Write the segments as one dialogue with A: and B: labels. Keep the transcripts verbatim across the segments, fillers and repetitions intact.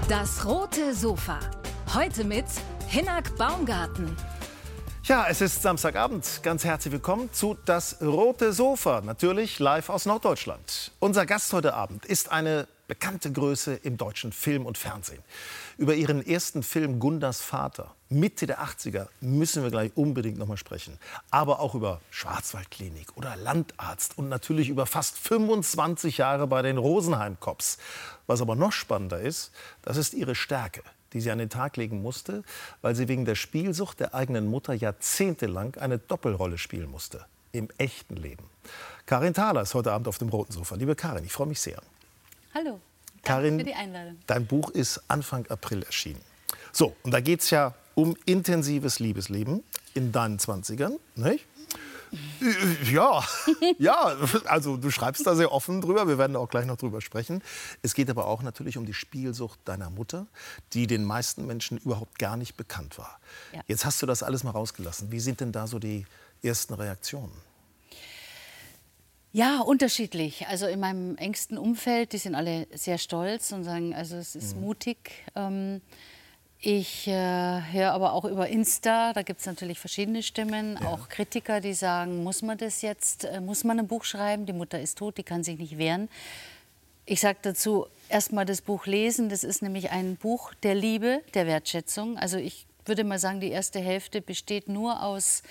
A: Das rote Sofa. Heute mit Hinnerk Baumgarten.
B: Ja, es ist Samstagabend. Ganz herzlich willkommen zu Das rote Sofa. Natürlich live aus Norddeutschland. Unser Gast heute Abend ist eine bekannte Größe im deutschen Film und Fernsehen. Über ihren ersten Film Gundas Vater, Mitte der achtziger, müssen wir gleich unbedingt noch mal sprechen. Aber auch über Schwarzwaldklinik oder Landarzt und natürlich über fast fünfundzwanzig Jahre bei den Rosenheim Cops. Was aber noch spannender ist, das ist ihre Stärke, die sie an den Tag legen musste, weil sie wegen der Spielsucht der eigenen Mutter jahrzehntelang eine Doppelrolle spielen musste. Im echten Leben. Karin Thaler ist heute Abend auf dem roten Sofa. Liebe Karin, ich freue mich sehr.
C: Hallo, danke
B: Karin,
C: für die Einladung.
B: Dein Buch ist Anfang April erschienen. So, und da geht es ja um intensives Liebesleben in deinen Zwanzigern, nicht? Ja, ja, also du schreibst da sehr offen drüber, wir werden auch gleich noch drüber sprechen. Es geht aber auch natürlich um die Spielsucht deiner Mutter, die den meisten Menschen überhaupt gar nicht bekannt war.
C: Ja.
B: Jetzt hast du das alles mal rausgelassen. Wie sind denn da so die ersten Reaktionen?
C: Ja, unterschiedlich. Also in meinem engsten Umfeld, die sind alle sehr stolz und sagen, also es ist mhm. mutig. Ähm, ich äh, höre aber auch über Insta, da gibt es natürlich verschiedene Stimmen, ja. auch Kritiker, die sagen, muss man das jetzt, äh, muss man ein Buch schreiben? Die Mutter ist tot, die kann sich nicht wehren. Ich sage dazu, erst mal das Buch lesen. Das ist nämlich ein Buch der Liebe, der Wertschätzung. Also ich würde mal sagen, die erste Hälfte besteht nur aus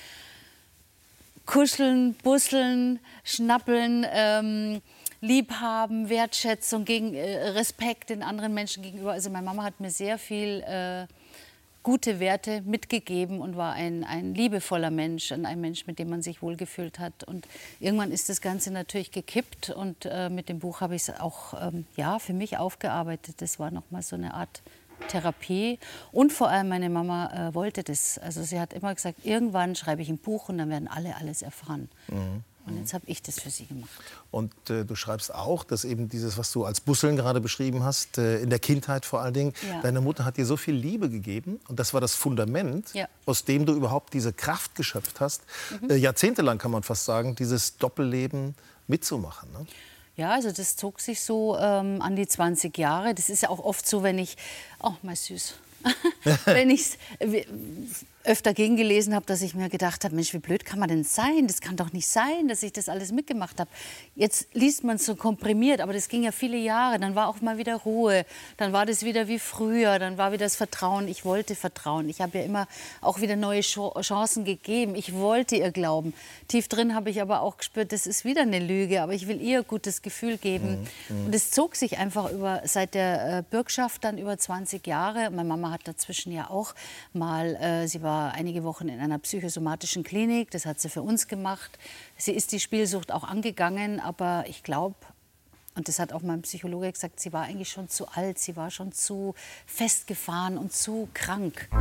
C: Kuscheln, Busseln, Schnappeln, ähm, Liebhaben, Wertschätzung, gegen, äh, Respekt den anderen Menschen gegenüber. Also meine Mama hat mir sehr viel äh, gute Werte mitgegeben und war ein, ein liebevoller Mensch, ein Mensch, mit dem man sich wohlgefühlt hat. Und irgendwann ist das Ganze natürlich gekippt und äh, mit dem Buch habe ich es auch ähm, ja, für mich aufgearbeitet. Das war noch mal so eine Art Therapie und vor allem meine Mama äh, wollte das. Also sie hat immer gesagt, irgendwann schreibe ich ein Buch und dann werden alle alles erfahren. Mhm. Und jetzt habe ich das für sie gemacht.
B: Und äh, du schreibst auch, dass eben dieses, was du als Busseln gerade beschrieben hast, äh, in der Kindheit vor allen Dingen, ja. deine Mutter hat dir so viel Liebe gegeben und das war das Fundament, ja. aus dem du überhaupt diese Kraft geschöpft hast, mhm. äh, jahrzehntelang kann man fast sagen, dieses Doppelleben mitzumachen, ne?
C: Ja, also das zog sich so ähm, an die zwanzig Jahre. Das ist ja auch oft so, wenn ich, oh, mein Süß, wenn ich es öfter gegengelesen habe, dass ich mir gedacht habe, Mensch, wie blöd kann man denn sein? Das kann doch nicht sein, dass ich das alles mitgemacht habe. Jetzt liest man es so komprimiert, aber das ging ja viele Jahre. Dann war auch mal wieder Ruhe, dann war das wieder wie früher, dann war wieder das Vertrauen. Ich wollte vertrauen. Ich habe ja immer auch wieder neue Chancen gegeben. Ich wollte ihr glauben. Tief drin habe ich aber auch gespürt, das ist wieder eine Lüge, aber ich will ihr ein gutes Gefühl geben. Mhm. Und es zog sich einfach über, seit der äh, Bürgschaft dann über zwanzig Jahre. Meine Mama hat dazwischen ja auch mal, äh, sie war einige Wochen in einer psychosomatischen Klinik, das hat sie für uns gemacht. Sie ist die Spielsucht auch angegangen, aber ich glaube, und das hat auch mein Psychologe gesagt, sie war eigentlich schon zu alt, sie war schon zu festgefahren und zu krank.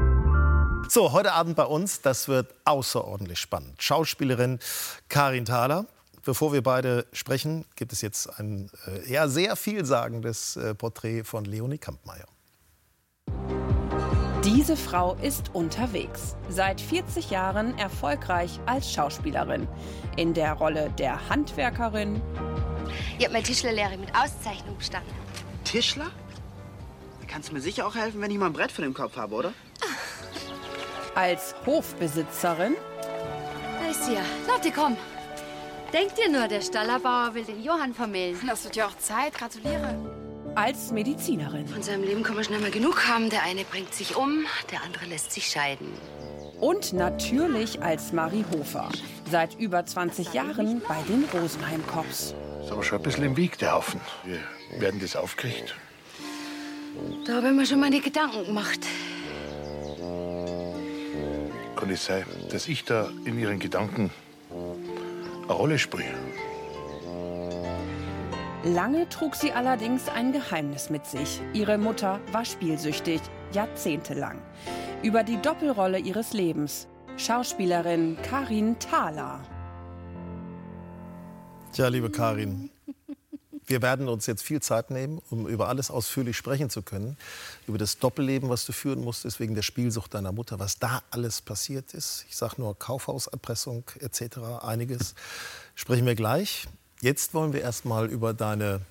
B: So, heute Abend bei uns, das wird außerordentlich spannend. Schauspielerin Karin Thaler. Bevor wir beide sprechen, gibt es jetzt ein äh, ja, sehr vielsagendes äh, Porträt von Leonie Kampmeier.
D: Diese Frau ist unterwegs. Seit vierzig Jahren erfolgreich als Schauspielerin. In der Rolle der Handwerkerin.
E: Ich habe meine Tischlerlehre mit Auszeichnung bestanden.
F: Tischler? Da kannst du mir sicher auch helfen, wenn ich mal ein Brett vor dem Kopf habe, oder?
D: Als Hofbesitzerin.
E: Da ist sie ja. Lotte, komm. Denk dir nur, der Stallerbauer will den Johann vermählen.
G: Das wird ja auch Zeit. Gratuliere.
D: Als Medizinerin.
E: Von seinem Leben kann man schnell mal genug haben. Der eine bringt sich um, der andere lässt sich scheiden.
D: Und natürlich als Marie Hofer. Seit über zwanzig Jahren bei den Rosenheim Cops.
H: Ist aber schon ein bisschen im Weg, der Haufen. Wir werden das aufgekriegt.
E: Da habe ich mir schon meine Gedanken gemacht.
H: Kann es sein, dass ich da in Ihren Gedanken eine Rolle spiele?
D: Lange trug sie allerdings ein Geheimnis mit sich. Ihre Mutter war spielsüchtig, jahrzehntelang. Über die Doppelrolle ihres Lebens. Schauspielerin Karin Thaler.
B: Tja, liebe Karin, wir werden uns jetzt viel Zeit nehmen, um über alles ausführlich sprechen zu können. Über das Doppelleben, was du führen musstest wegen der Spielsucht deiner Mutter, was da alles passiert ist. Ich sage nur Kaufhauserpressung et cetera. Einiges sprechen wir gleich. Jetzt wollen wir erst mal über deine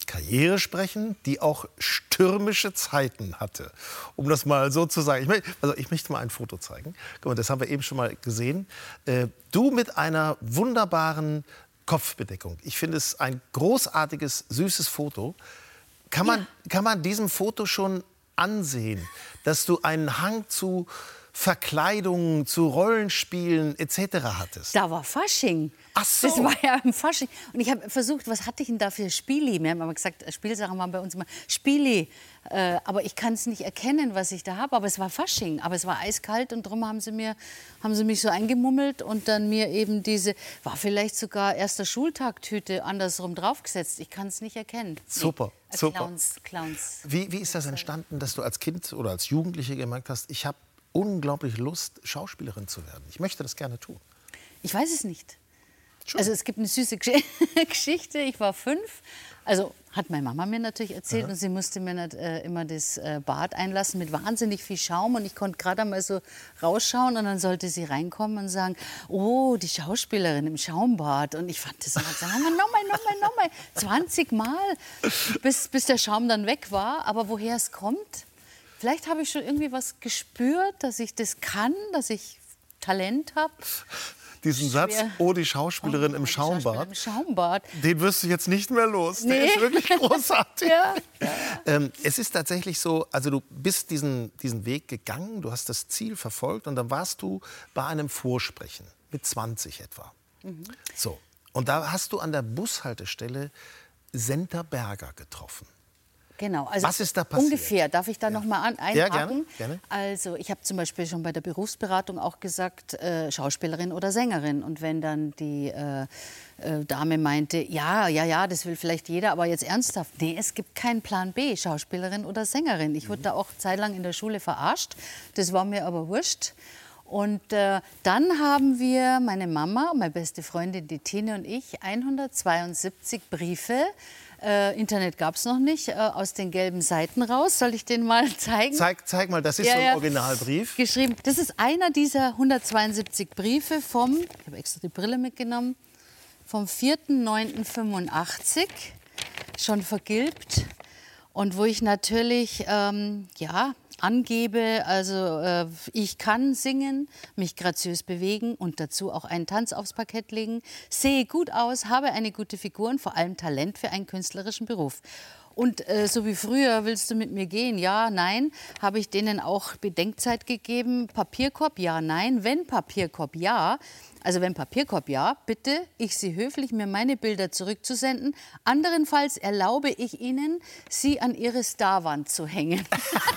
B: Karriere sprechen, die auch stürmische Zeiten hatte. Um das mal so zu sagen. Ich, möchte, also ich möchte mal ein Foto zeigen. Guck mal, das haben wir eben schon mal gesehen. Äh, du mit einer wunderbaren Kopfbedeckung. Ich finde es ein großartiges, süßes Foto. Kann man, ja. kann man diesem Foto schon ansehen, dass du einen Hang zu Verkleidungen, zu Rollenspielen et cetera hattest?
C: Da war Fasching.
B: Ach so.
C: Das war ja im Fasching. Und ich habe versucht, was hatte ich denn da für Spieli? Wir haben aber gesagt, Spielsachen waren bei uns immer Spieli. Äh, aber ich kann es nicht erkennen, was ich da habe. Aber es war Fasching. Aber es war eiskalt und darum haben sie, mir, haben sie mich so eingemummelt und dann mir eben diese, war vielleicht sogar erster Schultag-Tüte andersrum draufgesetzt. Ich kann es nicht erkennen.
B: Super,
C: nee.
B: super.
C: Clowns, Clowns.
B: Wie, wie ist das entstanden, dass du als Kind oder als Jugendliche gemerkt hast, ich habe unglaublich Lust, Schauspielerin zu werden? Ich möchte das gerne tun.
C: Ich weiß es nicht. Also es gibt eine süße Geschichte. Ich war fünf. Also hat meine Mama mir natürlich erzählt. Aha. Und sie musste mir nicht, äh, immer das äh, Bad einlassen mit wahnsinnig viel Schaum. Und ich konnte gerade einmal so rausschauen. Und dann sollte sie reinkommen und sagen, oh, die Schauspielerin im Schaumbad. Und ich fand das immer so, nochmal, nochmal, nochmal, nochmal. zwanzig Mal, bis, bis der Schaum dann weg war. Aber woher es kommt? Vielleicht habe ich schon irgendwie was gespürt, dass ich das kann, dass ich Talent habe.
B: Diesen Schwer. Satz, oh, die Schauspielerin oh, im Schaumbad,
C: im Schaumbad,
B: den wirst du jetzt nicht mehr los.
C: Nee.
B: Der ist wirklich großartig.
C: ja. Ja.
B: Ähm, es ist tatsächlich so, also du bist diesen, diesen Weg gegangen, du hast das Ziel verfolgt und dann warst du bei einem Vorsprechen, mit zwanzig etwa. Mhm. So. Und da hast du an der Bushaltestelle Senta Berger getroffen.
C: Genau, also
B: was ist da passiert?
C: Ungefähr, darf ich da ja. noch mal an, einhaken?
B: Ja, gerne, gerne.
C: Also ich habe zum Beispiel schon bei der Berufsberatung auch gesagt, äh, Schauspielerin oder Sängerin. Und wenn dann die äh, äh, Dame meinte, ja, ja, ja, das will vielleicht jeder, aber jetzt ernsthaft, nee, es gibt keinen Plan B, Schauspielerin oder Sängerin. Ich wurde mhm. da auch zeitlang in der Schule verarscht, das war mir aber wurscht. Und äh, dann haben wir, meine Mama, meine beste Freundin, die Tine und ich, hundertzweiundsiebzig Briefe, Äh, Internet gab es noch nicht, äh, aus den gelben Seiten raus. Soll ich den mal zeigen?
B: Zeig, zeig mal, das ist ja, so ein Originalbrief.
C: Geschrieben. Das ist einer dieser hundertzweiundsiebzig Briefe vom, ich habe extra die Brille mitgenommen, vom vierten neunten fünfundachtzig, schon vergilbt. Und wo ich natürlich, ähm, ja, angebe, also äh, ich kann singen, mich graziös bewegen und dazu auch einen Tanz aufs Parkett legen, sehe gut aus, habe eine gute Figur und vor allem Talent für einen künstlerischen Beruf. Und äh, so wie früher, willst du mit mir gehen? Ja, nein. Habe ich denen auch Bedenkzeit gegeben? Papierkorb? Ja, nein. Wenn Papierkorb? Ja. Also wenn Papierkorb? Ja. Bitte, ich Sie höflich, mir meine Bilder zurückzusenden. Anderenfalls erlaube ich Ihnen, sie an Ihre Starwand zu hängen.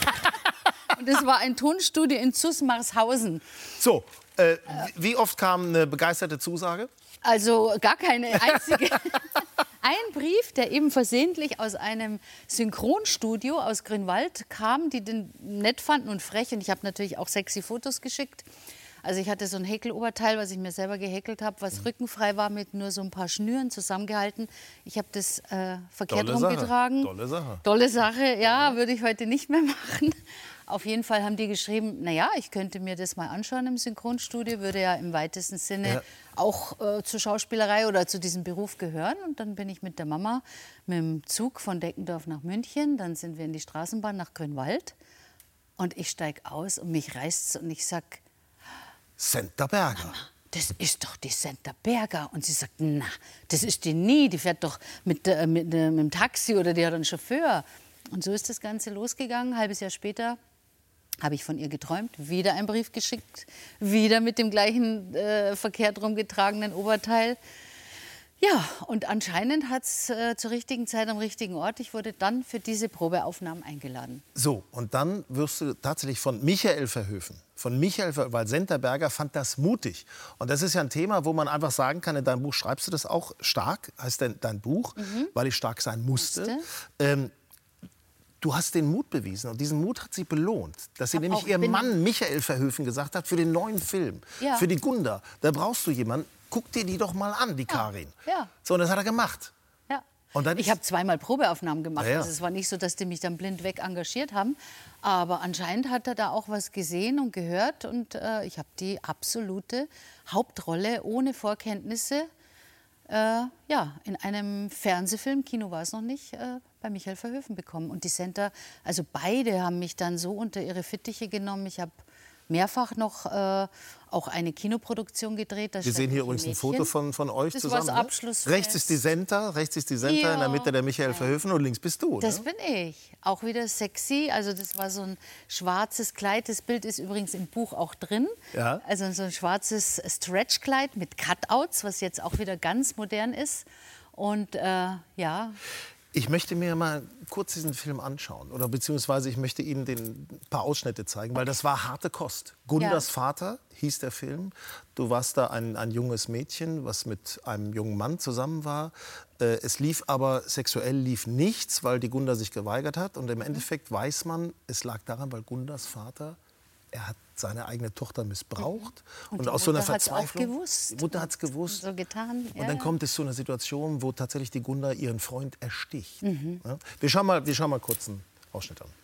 C: Und das war ein Tonstudio in Zusmarshausen.
B: So, äh, wie oft kam eine begeisterte Zusage?
C: Also gar keine einzige. Ein Brief, der eben versehentlich aus einem Synchronstudio aus Grünwald kam, die den nett fanden und frech. Und ich habe natürlich auch sexy Fotos geschickt. Also ich hatte so ein Häkeloberteil, was ich mir selber gehäkelt habe, was rückenfrei war, mit nur so ein paar Schnüren zusammengehalten. Ich habe das äh, verkehrt
B: Dolle
C: rumgetragen.
B: Sache. Dolle Sache.
C: Dolle Sache, ja, würde ich heute nicht mehr machen. Auf jeden Fall haben die geschrieben, naja, ich könnte mir das mal anschauen im Synchronstudio, würde ja im weitesten Sinne ja. auch äh, zur Schauspielerei oder zu diesem Beruf gehören. Und dann bin ich mit der Mama mit dem Zug von Deckendorf nach München, dann sind wir in die Straßenbahn nach Grünwald und ich steige aus und mich reißt's und ich sag,
B: Senta Berger.
C: Mama, das ist doch die Senta Berger. Und sie sagt, na, das ist die nie, die fährt doch mit, äh, mit, äh, mit dem Taxi oder die hat einen Chauffeur. Und so ist das Ganze losgegangen. Ein halbes Jahr später habe ich von ihr geträumt, wieder einen Brief geschickt, wieder mit dem gleichen äh, verkehrt rumgetragenen Oberteil. Ja, und anscheinend hat es äh, zur richtigen Zeit am richtigen Ort. Ich wurde dann für diese Probeaufnahmen eingeladen.
B: So, und dann wirst du tatsächlich von Michael Verhoeven, von Michael Verhoeven, weil Senta Berger fand das mutig. Und das ist ja ein Thema, wo man einfach sagen kann, in deinem Buch schreibst du das auch stark, heißt dein, dein Buch, mhm. weil ich stark sein musste. musste. Ähm, Du hast den Mut bewiesen und diesen Mut hat sie belohnt. Dass sie nämlich ihr Mann Michael Verhoeven gesagt hat, für den neuen Film, ja. für die Gunda, da brauchst du jemanden, guck dir die doch mal an, die Karin.
C: Ja. Ja.
B: So, und das hat er gemacht.
C: Ja.
B: Und dann
C: ich habe zweimal Probeaufnahmen gemacht.
B: Ja, ja.
C: Also es war nicht so, dass die mich dann blind weg engagiert haben. Aber anscheinend hat er da auch was gesehen und gehört. Und äh, ich habe die absolute Hauptrolle ohne Vorkenntnisse äh, ja, in einem Fernsehfilm, Kino war es noch nicht, äh, bei Michael Verhoeven bekommen. Und die Center, also beide haben mich dann so unter ihre Fittiche genommen. Ich habe mehrfach noch äh, auch eine Kinoproduktion gedreht.
B: Wir sehen hier übrigens ein Foto von, von euch
C: das
B: zusammen.
C: Das
B: ne?
C: Abschlussfest.
B: Rechts ist die Senta, rechts ist die Senta,
C: ja.
B: in der Mitte der Michael Verhoeven und links bist du.
C: Das
B: ne?
C: bin ich. Auch wieder sexy. Also das war so ein schwarzes Kleid. Das Bild ist übrigens im Buch auch drin.
B: Ja.
C: Also so ein schwarzes Stretchkleid mit Cutouts, was jetzt auch wieder ganz modern ist. Und äh, ja...
B: Ich möchte mir mal kurz diesen Film anschauen oder beziehungsweise ich möchte Ihnen den, ein paar Ausschnitte zeigen, weil das war harte Kost. Gundas ja. Vater hieß der Film. Du warst da ein, ein junges Mädchen, was mit einem jungen Mann zusammen war. Äh, es lief aber, sexuell lief nichts, weil die Gunda sich geweigert hat. Und im Endeffekt weiß man, es lag daran, weil Gundas Vater, er hat seine eigene Tochter missbraucht.
C: Und,
B: und aus so einer Verzweiflung.
C: Auch gewusst.
B: Die Mutter hat es gewusst.
C: So getan. Ja.
B: Und dann kommt es zu einer Situation, wo tatsächlich die Gunda ihren Freund ersticht.
C: Mhm.
B: Ja? Wir, schauen mal, wir schauen mal kurz einen Ausschnitt an.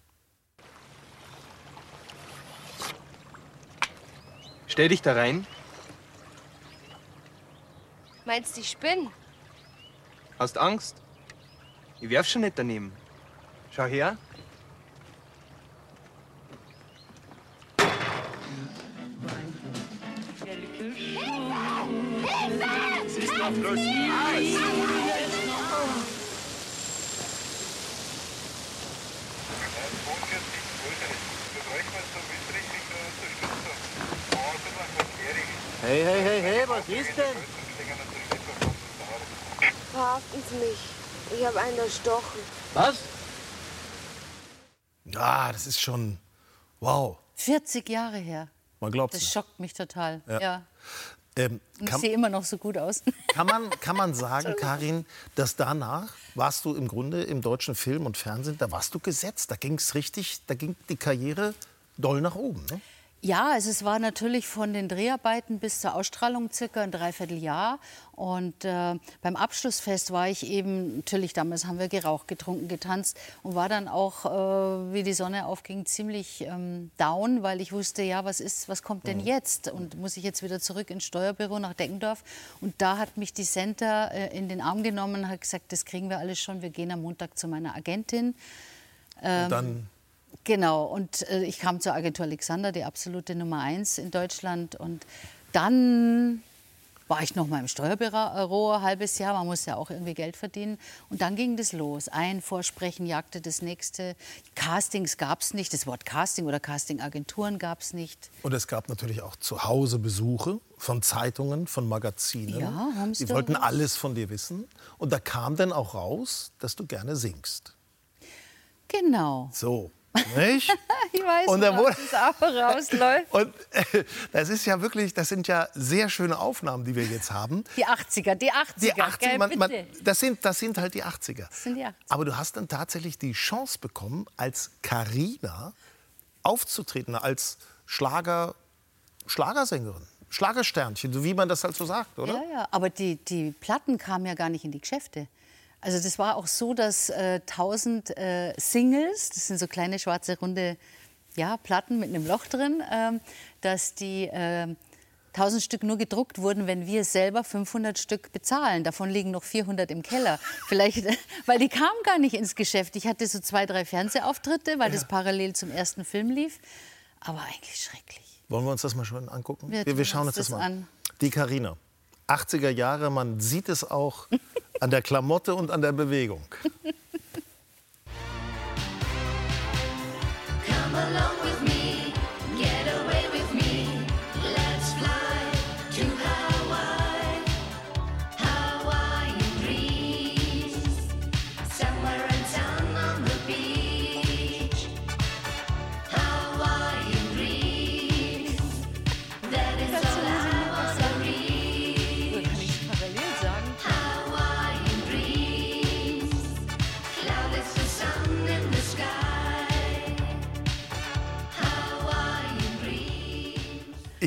I: Stell dich da rein.
E: Meinst du, ich spinne?
I: Hast Angst? Ich werf schon nicht daneben. Schau her.
J: Los!
K: Hey, hey, hey, hey, was ist denn?
L: Verhaften Sie mich. Ich habe einen erstochen.
K: Was?
B: Ja, das ist schon... Wow.
C: vierzig Jahre her.
B: Man glaubt
C: Das
B: es.
C: schockt mich total.
B: Ja.
C: Ja.
B: Ähm,
C: Und ich
B: kann,
C: sehe immer noch so gut aus.
B: kann, man, kann man sagen, Karin, dass danach warst du im Grunde im deutschen Film und Fernsehen, da warst du gesetzt. Da ging es richtig, da ging die Karriere doll nach oben, ne?
C: Ja, also es war natürlich von den Dreharbeiten bis zur Ausstrahlung circa ein Dreivierteljahr. Und äh, beim Abschlussfest war ich eben, natürlich damals haben wir geraucht, getrunken, getanzt und war dann auch, äh, wie die Sonne aufging, ziemlich ähm, down, weil ich wusste, ja, was ist, was kommt denn jetzt? Und muss ich jetzt wieder zurück ins Steuerbüro nach Deckendorf? Und da hat mich die Center äh, in den Arm genommen und hat gesagt, das kriegen wir alles schon, wir gehen am Montag zu meiner Agentin. Ähm,
B: Und dann...
C: Genau, und äh, ich kam zur Agentur Alexander, die absolute Nummer eins in Deutschland. Und dann war ich noch mal im Steuerbüro ein halbes Jahr, man muss ja auch irgendwie Geld verdienen. Und dann ging das los. Ein Vorsprechen jagte das nächste. Castings gab es nicht, das Wort Casting oder Castingagenturen gab es nicht.
B: Und es gab natürlich auch zu Hause Besuche von Zeitungen, von Magazinen.
C: Ja, haben Sie
B: Die wollten
C: was?
B: alles von dir wissen. Und da kam dann auch raus, dass du gerne singst.
C: Genau.
B: So. Nicht?
C: Ich weiß,
B: und dann
C: worauf das auch rausläuft.
B: Und äh, das ist ja wirklich, das sind ja sehr schöne Aufnahmen, die wir jetzt haben.
C: Die achtziger, die achtziger,
B: Die achtziger,
C: gell,
B: man, man,
C: bitte.
B: das, sind, das sind halt die achtziger.
C: Das sind die achtziger.
B: Aber du hast dann tatsächlich die Chance bekommen, als Carina aufzutreten, als Schlager, Schlagersängerin, Schlagersternchen, so wie man das halt so sagt, oder?
C: Ja, ja, aber die, die Platten kamen ja gar nicht in die Geschäfte. Also das war auch so, dass äh, tausend äh, Singles, das sind so kleine schwarze runde ja, Platten mit einem Loch drin, ähm, dass die äh, tausend Stück nur gedruckt wurden, wenn wir selber fünfhundert Stück bezahlen. Davon liegen noch vierhundert im Keller. Vielleicht, weil die kamen gar nicht ins Geschäft. Ich hatte so zwei, drei Fernsehauftritte, weil ja. das parallel zum ersten Film lief. Aber eigentlich schrecklich.
B: Wollen wir uns das mal schon angucken?
C: Wir,
B: wir, wir schauen uns das, das mal an. Die Carina. achtziger Jahre, man sieht es auch an der Klamotte und an der Bewegung.
J: Come along with me, get away with me, let's fly to Hawaii, Hawaiian breeze, somewhere in town on the beach, Hawaiian breeze, that is all I wanna reach. Hawaiian breeze, cloudless the sun in the sky. Hawaiian breeze.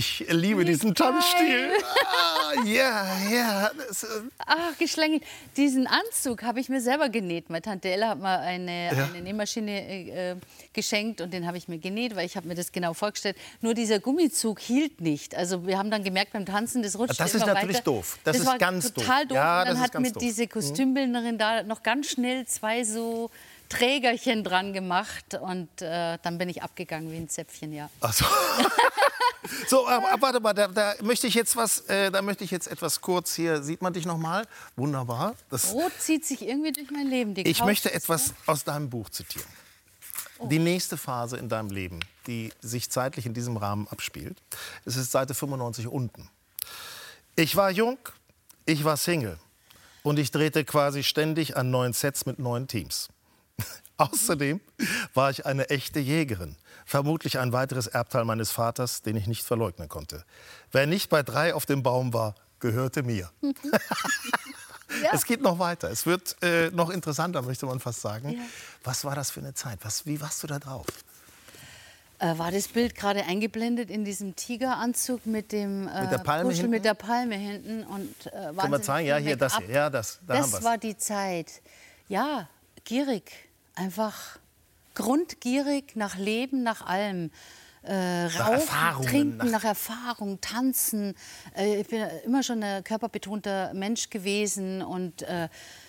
B: Ich liebe diesen Tanzstil. Ah, ja, ja. Das, äh,
C: Ach, geschlängelt. Diesen Anzug habe ich mir selber genäht. Meine Tante Ella hat mir eine,
B: Ja.
C: eine Nähmaschine äh, geschenkt und den habe ich mir genäht, weil ich habe mir das genau vorgestellt. Nur dieser Gummizug hielt nicht. Also wir haben dann gemerkt beim Tanzen, das rutscht
B: Das
C: immer
B: ist natürlich
C: weiter.
B: doof. Das ist
C: war
B: ganz
C: total
B: doof.
C: doof.
B: Ja,
C: und
B: das
C: dann
B: ist
C: hat
B: ganz
C: mir
B: doof.
C: diese Kostümbildnerin da noch ganz schnell zwei so Trägerchen dran gemacht und äh, dann bin ich abgegangen wie ein Zäpfchen, ja.
B: Ach so. So, aber, aber warte mal, da, da möchte ich jetzt was, äh, da möchte ich jetzt etwas kurz hier. Sieht man dich noch mal? Wunderbar. Das,
C: Rot zieht sich irgendwie durch mein Leben. Die
B: ich
C: Couch
B: möchte
C: ist
B: etwas aus deinem Buch zitieren. Die nächste Phase in deinem Leben, die sich zeitlich in diesem Rahmen abspielt, es ist Seite fünfundneunzig unten. Ich war jung, ich war Single und ich drehte quasi ständig an neuen Sets mit neuen Teams. Außerdem war ich eine echte Jägerin. Vermutlich ein weiteres Erbteil meines Vaters, den ich nicht verleugnen konnte. Wer nicht bei drei auf dem Baum war, gehörte mir.
C: Ja.
B: Es geht noch weiter. Es wird äh, noch interessanter, möchte man fast sagen.
C: Ja.
B: Was war das für eine Zeit? Was, wie warst du da drauf?
C: Äh, war das Bild gerade eingeblendet in diesem Tigeranzug mit dem äh,
B: Mit der Palme
C: Puschel
B: hinten?
C: mit der Palme hinten und äh,
B: Können wir
C: wahnsinnig
B: zeigen? Ja,
C: viel
B: hier, das
C: Make-up.
B: hier. Ja, das, da haben
C: Das
B: wir's.
C: war die Zeit. Ja, gierig. Einfach grundgierig nach Leben, nach allem. Äh, Rauchen,
B: Erfahrungen,
C: Trinken,
B: nach-
C: nach Erfahrung, Tanzen. Äh, ich bin immer schon ein körperbetonter Mensch gewesen und äh,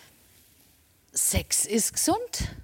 C: Sex ist gesund.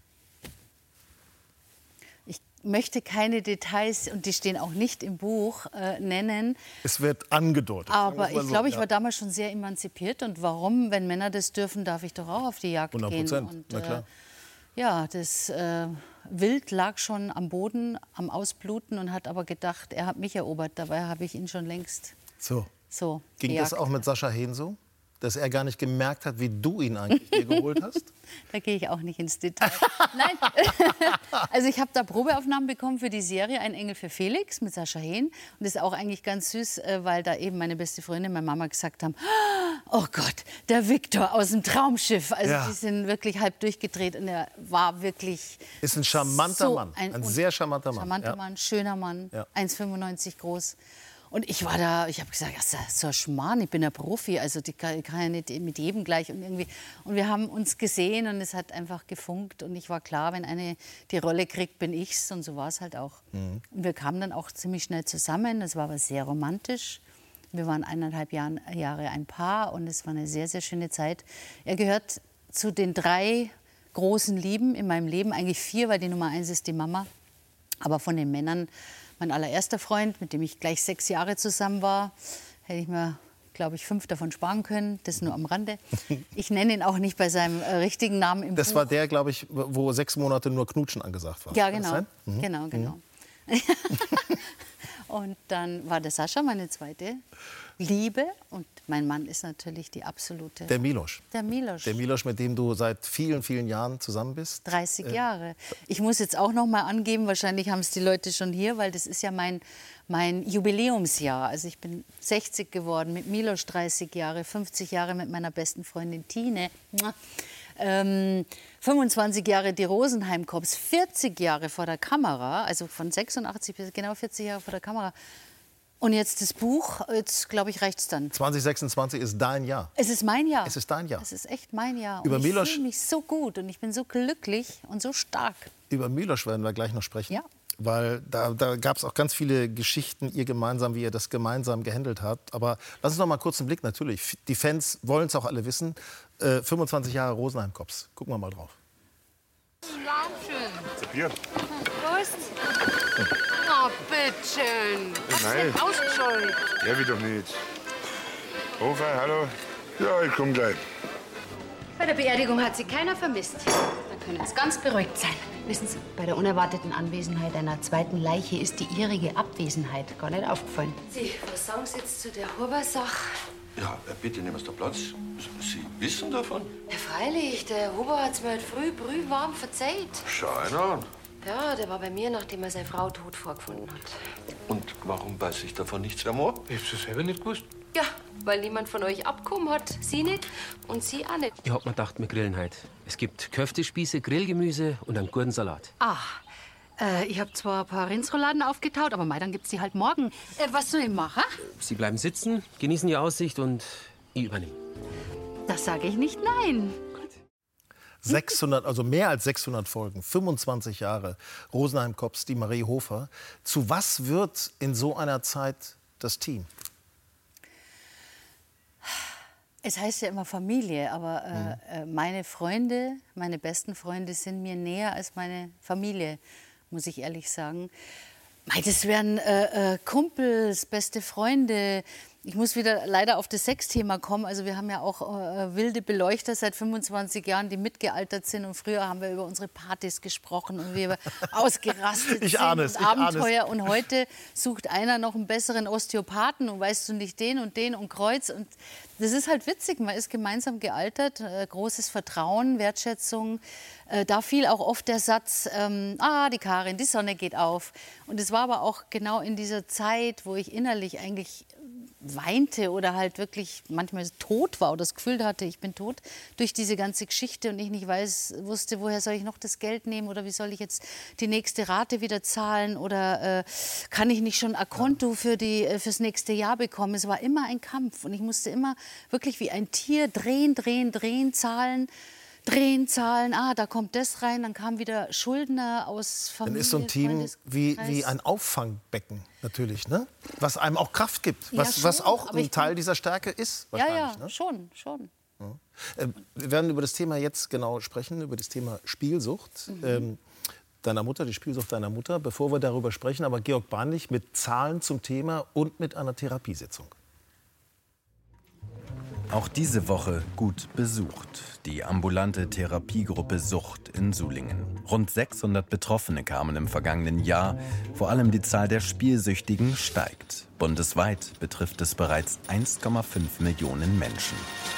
C: Ich möchte keine Details, und die stehen auch nicht im Buch, äh, nennen.
B: Es wird angedeutet. sagen
C: Aber
B: wir's mal
C: ich
B: so,
C: glaube, ich
B: ja.
C: war damals schon sehr emanzipiert. Und warum, wenn Männer das dürfen, darf ich doch auch auf die Jagd
B: hundert
C: gehen.
B: Prozent,
C: Und,
B: na klar.
C: Äh, ja, das äh, Wild lag schon am Boden, am Ausbluten und hat aber gedacht, er hat mich erobert. Dabei habe ich ihn schon längst
B: So.
C: so
B: Ging
C: gejagt.
B: das auch mit Sascha Hehn so? Dass er gar nicht gemerkt hat, wie du ihn eigentlich dir geholt hast?
C: Da gehe ich auch nicht ins Detail. Nein, also ich habe da Probeaufnahmen bekommen für die Serie Ein Engel für Felix mit Sascha Hehn. Und das ist auch eigentlich ganz süß, äh, weil da eben meine beste Freundin, meine Mama gesagt haben, oh Gott, der Viktor aus dem Traumschiff. Also
B: Ja.
C: die sind wirklich halb durchgedreht und er war wirklich
B: Ist ein charmanter
C: so
B: Mann. Ein,
C: un-
B: sehr charmanter Mann.
C: charmanter
B: ja.
C: Mann, schöner Mann,
B: Ja.
C: eins Komma fünfundneunzig groß. Und ich war da, ich habe gesagt, das ist so ein Schmarrn, ich bin ein Profi, also die kann, ich kann ja nicht mit jedem gleich. Und, irgendwie, und wir haben uns gesehen und es hat einfach gefunkt. Und ich war klar, wenn eine die Rolle kriegt, bin ich's. Und so war es halt auch.
B: Mhm.
C: Und wir kamen dann auch ziemlich schnell zusammen. Das war aber sehr romantisch. Wir waren eineinhalb Jahren, Jahre ein Paar und es war eine sehr, sehr schöne Zeit. Er gehört zu den drei großen Lieben in meinem Leben, eigentlich vier, weil die Nummer eins ist die Mama. Aber von den Männern, mein allererster Freund, mit dem ich gleich sechs Jahre zusammen war, hätte ich mir, glaube ich, fünf davon sparen können. Das nur am Rande. Ich nenne ihn auch nicht bei seinem äh, richtigen Namen im
B: Das
C: Buch.
B: war der, glaube ich, wo sechs Monate nur Knutschen angesagt war.
C: Ja,
B: Kann das
C: genau.
B: sein? Mhm.
C: Genau, genau. Und dann war der Sascha meine zweite Liebe. Und mein Mann ist natürlich die absolute...
B: Der Milosch.
C: Der Milosch.
B: Der Milosch, mit dem du seit vielen, vielen Jahren zusammen bist.
C: dreißig
B: Äh,
C: Jahre. Ich muss jetzt auch noch mal angeben, wahrscheinlich haben es die Leute schon hier, weil das ist ja mein, mein Jubiläumsjahr. Also ich bin sechzig geworden, mit Milosch dreißig Jahre, fünfzig Jahre mit meiner besten Freundin Tine. Mua. Ähm, fünfundzwanzig Jahre die Rosenheim-Cops, vierzig Jahre vor der Kamera, also von sechsundachtzig bis genau vierzig Jahre vor der Kamera. Und jetzt das Buch, jetzt glaube ich, reicht es dann.
B: zwanzig sechsundzwanzig ist dein Jahr.
C: Es ist mein Jahr.
B: Es ist dein Jahr.
C: Es ist echt mein Jahr.
B: Über
C: und ich
B: Milosch-
C: fühle mich so gut und ich bin so glücklich und so stark.
B: Über Milosch werden wir gleich noch sprechen.
C: Ja.
B: Weil da, da gab es auch ganz viele Geschichten, ihr gemeinsam, wie ihr das gemeinsam gehandelt habt. Aber lass uns noch mal kurz einen Blick, natürlich. Die Fans wollen es auch alle wissen. Äh, fünfundzwanzig Jahre Rosenheim-Cops. Gucken wir mal drauf.
L: Dankeschön.
H: Bier?
L: Prost. Oh, bitteschön. Hast du
H: Nein.
L: denn ausgescheuert?
H: Ja, wie doch nicht. Hofer, hallo? Ja, ich komm gleich.
E: Bei der Beerdigung hat sie keiner vermisst.
M: Da können Sie ganz beruhigt sein. Wissen Sie, bei der unerwarteten Anwesenheit einer zweiten Leiche ist die Ihrige Abwesenheit gar nicht aufgefallen.
E: Sie, was sagen Sie jetzt zu der Huber-Sache?
N: Ja, bitte nehmen Sie da Platz. Sie wissen davon?
E: Ja, freilich, der Huber hat's mir heute früh brühwarm verzeiht.
N: Schau einer an.
E: Ja, der war bei mir, nachdem er seine Frau tot vorgefunden hat.
N: Und warum weiß ich davon nichts, der Mohr?
I: Ich hab's ja selber nicht gewusst.
E: Ja, weil niemand von euch abgekommen hat. Sie nicht und sie auch nicht.
O: Ich hab mir gedacht, wir grillen heute. Es gibt Köftespieße, Grillgemüse und einen guten Salat.
E: Ah,
C: Äh, ich habe zwar ein paar Rindsrouladen aufgetaut, aber mei, dann gibt's die halt morgen. Äh, was soll ich machen?
O: Sie bleiben sitzen, genießen die Aussicht und ich übernehme.
C: Das sage ich nicht nein.
B: sechshundert, also mehr als sechshundert Folgen, fünfundzwanzig Jahre. Rosenheim Kops, die Marie Hofer. Zu was wird in so einer Zeit das Team?
C: Es heißt ja immer Familie, aber äh, mhm. meine Freunde, meine besten Freunde sind mir näher als meine Familie, muss ich ehrlich sagen. Mei, das wären äh, äh, Kumpels, beste Freunde. Ich muss wieder leider auf das Sexthema kommen. Also wir haben ja auch äh, wilde Beleuchter seit fünfundzwanzig Jahren, die mitgealtert sind. Und früher haben wir über unsere Partys gesprochen und wie wir ausgerastet
B: ich
C: sind
B: ahne es,
C: und
B: ich
C: Abenteuer.
B: ahne es.
C: Und heute sucht einer noch einen besseren Osteopathen und weißt du nicht den und den und Kreuz. Und das ist halt witzig. Man ist gemeinsam gealtert. Äh, großes Vertrauen, Wertschätzung. Äh, da fiel auch oft der Satz, ähm, ah, die Karin, die Sonne geht auf. Und es war aber auch genau in dieser Zeit, wo ich innerlich eigentlich weinte oder halt wirklich manchmal tot war oder das Gefühl hatte, ich bin tot durch diese ganze Geschichte und ich nicht weiß, wusste, woher soll ich noch das Geld nehmen oder wie soll ich jetzt die nächste Rate wieder zahlen oder äh, kann ich nicht schon ein Konto für die, äh, fürs nächste Jahr bekommen. Es war immer ein Kampf und ich musste immer wirklich wie ein Tier drehen, drehen, drehen, zahlen. Drehen, zahlen, ah, da kommt das rein, dann kam wieder Schuldner aus Familie.
B: Dann ist so ein Team wie, wie ein Auffangbecken natürlich, ne? Was einem auch Kraft gibt, was, ja, was auch ein Teil dieser Stärke ist.
C: Ja, ja,
B: ne?
C: schon, schon.
B: Ja. Wir werden über das Thema jetzt genau sprechen, über das Thema Spielsucht. Mhm. Ähm, deiner Mutter, die Spielsucht deiner Mutter. Bevor wir darüber sprechen, aber Georg Bahnlich mit Zahlen zum Thema und mit einer Therapiesitzung.
P: Auch diese Woche gut besucht. Die ambulante Therapiegruppe Sucht in Sulingen. Rund sechshundert Betroffene kamen im vergangenen Jahr. Vor allem die Zahl der Spielsüchtigen steigt. Bundesweit betrifft es bereits eins Komma fünf Millionen Menschen.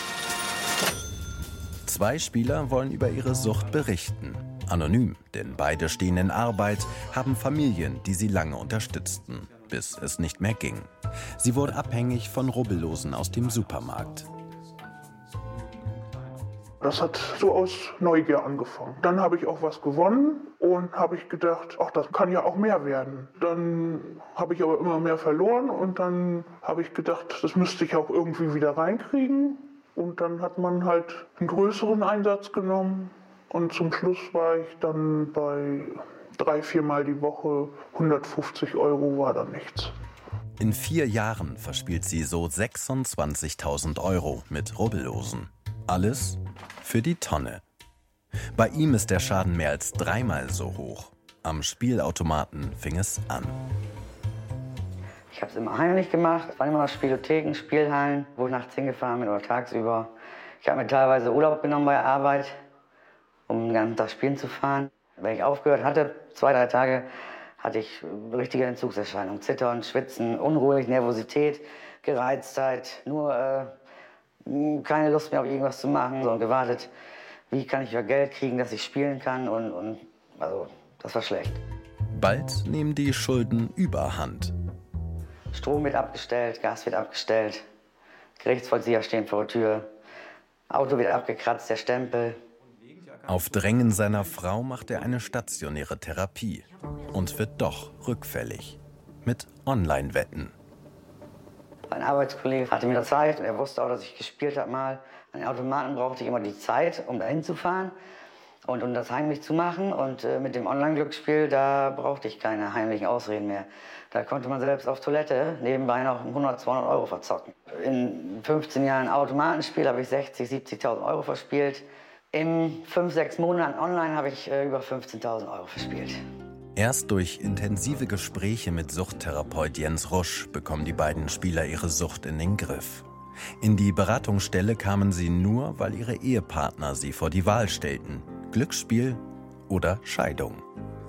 P: Zwei Spieler wollen über ihre Sucht berichten. Anonym, denn beide stehen in Arbeit, haben Familien, die sie lange unterstützten, bis es nicht mehr ging. Sie wurde abhängig von Rubbellosen aus dem Supermarkt.
Q: Das hat so aus Neugier angefangen. Dann habe ich auch was gewonnen und habe ich gedacht, ach, das kann ja auch mehr werden. Dann habe ich aber immer mehr verloren und dann habe ich gedacht, das müsste ich auch irgendwie wieder reinkriegen. Und dann hat man halt einen größeren Einsatz genommen und zum Schluss war ich dann bei drei, viermal die Woche, hundertfünfzig Euro war dann nichts.
P: In vier Jahren verspielt sie so sechsundzwanzigtausend Euro mit Rubbellosen. Alles für die Tonne. Bei ihm ist der Schaden mehr als dreimal so hoch. Am Spielautomaten fing es an.
R: Ich habe es immer heimlich gemacht. Es waren immer Spielotheken, Spielhallen, wo ich nachts hingefahren bin oder tagsüber. Ich habe mir teilweise Urlaub genommen bei der Arbeit, um den ganzen Tag spielen zu fahren. Wenn ich aufgehört hatte, zwei, drei Tage, hatte ich richtige Entzugserscheinungen. Zittern, Schwitzen, unruhig, Nervosität, Gereiztheit. Nur äh, keine Lust mehr auf irgendwas zu machen, sondern gewartet, wie kann ich wieder Geld kriegen, dass ich spielen kann. Und, und also, das war schlecht.
P: Bald nehmen die Schulden überhand.
R: Strom wird abgestellt, Gas wird abgestellt, Gerichtsvollzieher stehen vor der Tür, Auto wird abgekratzt, der Stempel.
P: Auf Drängen seiner Frau macht er eine stationäre Therapie und wird doch rückfällig mit Online-Wetten.
R: Ein Arbeitskollege hatte mir das gezeigt und er wusste auch, dass ich gespielt habe mal. An den Automaten brauchte ich immer die Zeit, um dahin zu fahren und um das heimlich zu machen. Und äh, mit dem Online-Glücksspiel, da brauchte ich keine heimlichen Ausreden mehr. Da konnte man selbst auf Toilette nebenbei noch hundert, zweihundert Euro verzocken. In fünfzehn Jahren Automatenspiel habe ich sechzig, siebzigtausend Euro verspielt. In fünf, sechs Monaten online habe ich äh, über fünfzehntausend Euro verspielt.
P: Erst durch intensive Gespräche mit Suchttherapeut Jens Rusch bekommen die beiden Spieler ihre Sucht in den Griff. In die Beratungsstelle kamen sie nur, weil ihre Ehepartner sie vor die Wahl stellten: Glücksspiel oder Scheidung.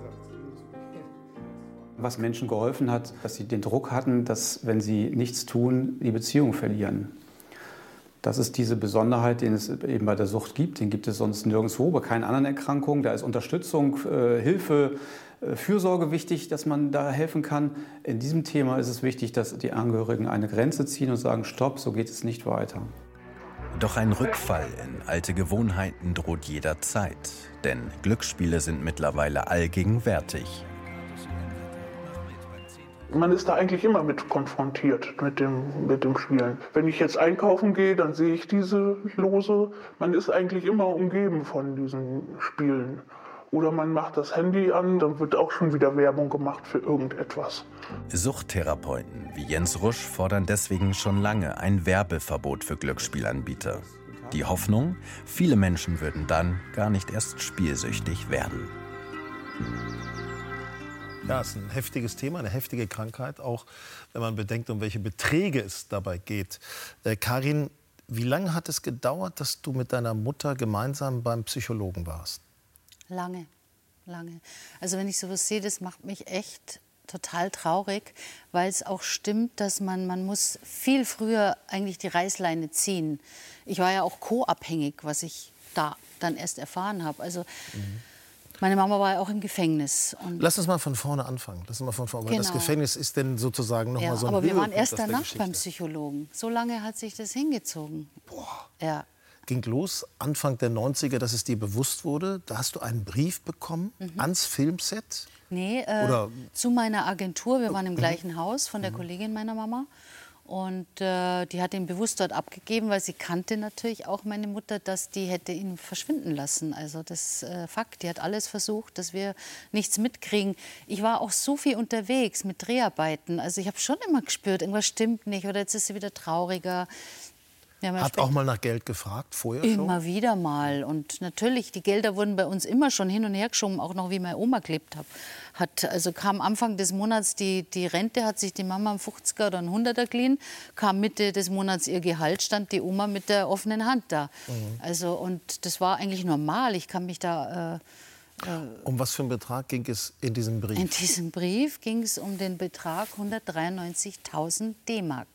S: Was Menschen geholfen hat, dass sie den Druck hatten, dass, wenn sie nichts tun, die Beziehung verlieren. Das ist diese Besonderheit, den es eben bei der Sucht gibt. Den gibt es sonst nirgendwo, bei keinen anderen Erkrankungen. Da ist Unterstützung, äh, Hilfe, äh, Fürsorge wichtig, dass man da helfen kann. In diesem Thema ist es wichtig, dass die Angehörigen eine Grenze ziehen und sagen, stopp, so geht es nicht weiter.
P: Doch ein Rückfall in alte Gewohnheiten droht jederzeit. Denn Glücksspiele sind mittlerweile allgegenwärtig.
Q: Man ist da eigentlich immer mit konfrontiert, mit dem, mit dem Spielen. Wenn ich jetzt einkaufen gehe, dann sehe ich diese Lose. Man ist eigentlich immer umgeben von diesen Spielen. Oder man macht das Handy an, dann wird auch schon wieder Werbung gemacht für irgendetwas.
P: Suchttherapeuten wie Jens Rusch fordern deswegen schon lange ein Werbeverbot für Glücksspielanbieter. Die Hoffnung, viele Menschen würden dann gar nicht erst spielsüchtig werden.
B: Ja, es ist ein heftiges Thema, eine heftige Krankheit, auch wenn man bedenkt, um welche Beträge es dabei geht. Äh, Karin, wie lange hat es gedauert, dass du mit deiner Mutter gemeinsam beim Psychologen warst?
C: Lange, lange. Also wenn ich sowas sehe, das macht mich echt total traurig, weil es auch stimmt, dass man, man muss viel früher eigentlich die Reißleine ziehen. Ich war ja auch co-abhängig, was ich da dann erst erfahren habe. Also mhm. meine Mama war ja auch im Gefängnis. Und
B: Lass uns mal von vorne anfangen. Lass uns mal von vorne. Weil
C: genau.
B: das Gefängnis ist denn sozusagen noch
C: ja,
B: mal so ein
C: aber wir waren
B: Höhepunkt
C: erst
B: aus der
C: danach
B: Geschichte.
C: beim Psychologen. So lange hat sich das hingezogen.
B: Boah.
C: Ja.
B: Ging los Anfang der neunziger, dass es dir bewusst wurde. Da hast du einen Brief bekommen
C: Mhm.
B: ans Filmset.
C: Nee, äh,
B: Oder-
C: zu meiner Agentur. Wir waren im
B: Mhm.
C: gleichen Haus von der Kollegin meiner Mama. Und äh, die hat ihn bewusst dort abgegeben, weil sie kannte natürlich auch meine Mutter, dass die hätte ihn verschwinden lassen. Also das äh, Fakt, die hat alles versucht, dass wir nichts mitkriegen. Ich war auch so viel unterwegs mit Dreharbeiten. Also ich habe schon immer gespürt, irgendwas stimmt nicht oder jetzt ist sie wieder trauriger. Wir haben ja
B: Hat
C: später-
B: auch mal nach Geld gefragt, vorher schon?
C: Immer wieder mal. Und natürlich, die Gelder wurden bei uns immer schon hin und her geschoben, auch noch wie meine Oma gelebt hat. hat also kam Anfang des Monats die, die Rente, hat sich die Mama einen fünfziger oder einen hunderter geliehen. Kam Mitte des Monats ihr Gehalt, stand die Oma mit der offenen Hand da.
B: Mhm.
C: Also, und das war eigentlich normal. Ich kann mich da... Äh, äh,
B: Um was für einen Betrag ging es in diesem Brief?
C: in diesem Brief ging es um den Betrag hundertdreiundneunzigtausend D-Mark.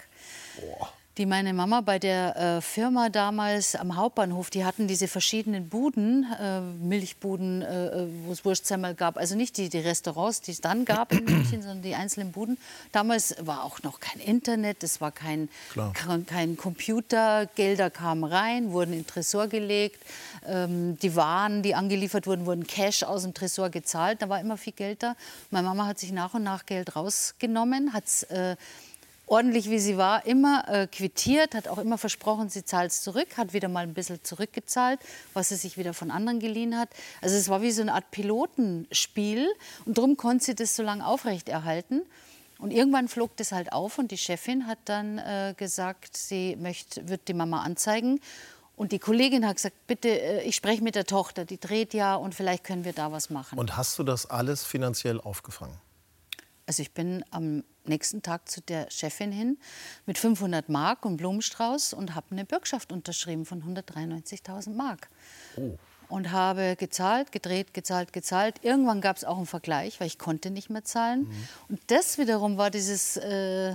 C: Die meine Mama bei der äh, Firma damals am Hauptbahnhof, die hatten diese verschiedenen Buden, äh, Milchbuden, äh, wo es Wurstsemmel gab. Also nicht die, die Restaurants, die es dann gab in München, sondern die einzelnen Buden. Damals war auch noch kein Internet, es war kein,
B: Klar.
C: kein, kein Computer. Gelder kamen rein, wurden in den Tresor gelegt. Ähm, die Waren, die angeliefert wurden, wurden Cash aus dem Tresor gezahlt. Da war immer viel Geld da. Meine Mama hat sich nach und nach Geld rausgenommen, hat es... Äh, ordentlich wie sie war, immer äh, quittiert, hat auch immer versprochen, sie zahlt es zurück, hat wieder mal ein bisschen zurückgezahlt, was sie sich wieder von anderen geliehen hat. Also es war wie so eine Art Pilotenspiel und darum konnte sie das so lange aufrechterhalten. Und irgendwann flog das halt auf und die Chefin hat dann äh, gesagt, sie möchte, wird die Mama anzeigen. Und die Kollegin hat gesagt, bitte, äh, ich spreche mit der Tochter, die dreht ja und vielleicht können wir da was machen.
B: Und hast du das alles finanziell aufgefangen?
C: Also ich bin am nächsten Tag zu der Chefin hin mit fünfhundert Mark und Blumenstrauß und habe eine Bürgschaft unterschrieben von hundertdreiundneunzigtausend Mark.
B: Oh.
C: Und habe gezahlt, gedreht, gezahlt, gezahlt. Irgendwann gab es auch einen Vergleich, weil ich konnte nicht mehr zahlen. Mhm. Und das wiederum war dieses... Äh,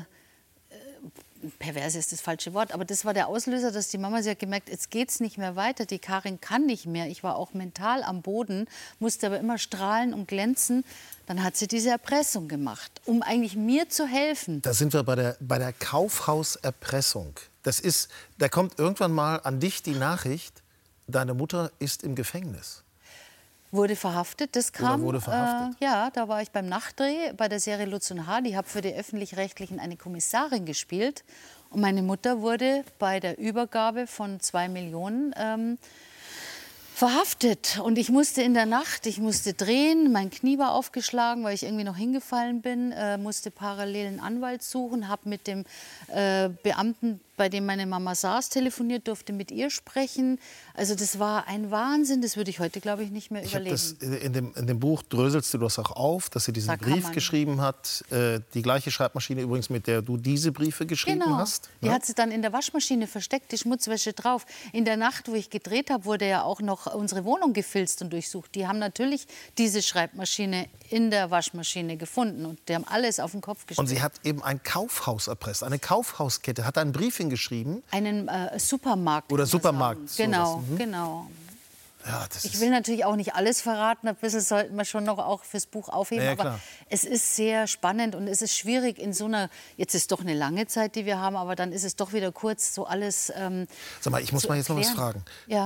C: pervers ist das falsche Wort, aber das war der Auslöser, dass die Mama, sie hat gemerkt, jetzt geht es nicht mehr weiter, die Karin kann nicht mehr. Ich war auch mental am Boden, musste aber immer strahlen und glänzen. Dann hat sie diese Erpressung gemacht, um eigentlich mir zu helfen.
B: Da sind wir bei der, bei der Kaufhauserpressung. Das ist, da kommt irgendwann mal an dich die Nachricht, deine Mutter ist im Gefängnis.
C: Wurde verhaftet, das kam,
B: Oder wurde verhaftet.
C: Äh, ja, da war ich beim Nachdreh bei der Serie Lutz und Haar. Ich habe für die Öffentlich-Rechtlichen eine Kommissarin gespielt. Und meine Mutter wurde bei der Übergabe von zwei Millionen ähm, verhaftet. Und ich musste in der Nacht, ich musste drehen, mein Knie war aufgeschlagen, weil ich irgendwie noch hingefallen bin, äh, musste parallel einen Anwalt suchen, habe mit dem äh, Beamten, bei dem meine Mama saß, telefoniert, durfte mit ihr sprechen. Also das war ein Wahnsinn, das würde ich heute, glaube ich, nicht mehr
B: Ich habe
C: überleben.
B: das in dem, in dem Buch dröselst du das auch auf, dass sie diesen
C: Da kann
B: Brief
C: man-
B: geschrieben hat. Äh, die gleiche Schreibmaschine übrigens, mit der du diese Briefe geschrieben
C: Genau.
B: hast.
C: Die
B: Ja?
C: hat sie dann in der Waschmaschine versteckt, die Schmutzwäsche drauf. In der Nacht, wo ich gedreht habe, wurde ja auch noch unsere Wohnung gefilzt und durchsucht. Die haben natürlich diese Schreibmaschine in der Waschmaschine gefunden und die haben alles auf den Kopf gestellt.
B: Und sie hat eben ein Kaufhaus erpresst, eine Kaufhauskette, hat einen Brief hingeschrieben.
C: Einen äh, Supermarkt.
B: Oder
C: kann man
B: Supermarkt,
C: sagen. Genau,
B: sowas, mhm.
C: genau.
B: Ja, das
C: Ich
B: ist-
C: will natürlich auch nicht alles verraten, ein bisschen sollten wir schon noch auch fürs Buch aufheben.
B: Ja, ja,
C: aber
B: klar.
C: es ist sehr spannend und es ist schwierig in so einer, jetzt ist doch eine lange Zeit, die wir haben, aber dann ist es doch wieder kurz, so alles ähm,
B: Sag mal, ich muss
C: zu
B: mal jetzt noch was
C: erklären.
B: fragen.
C: Ja.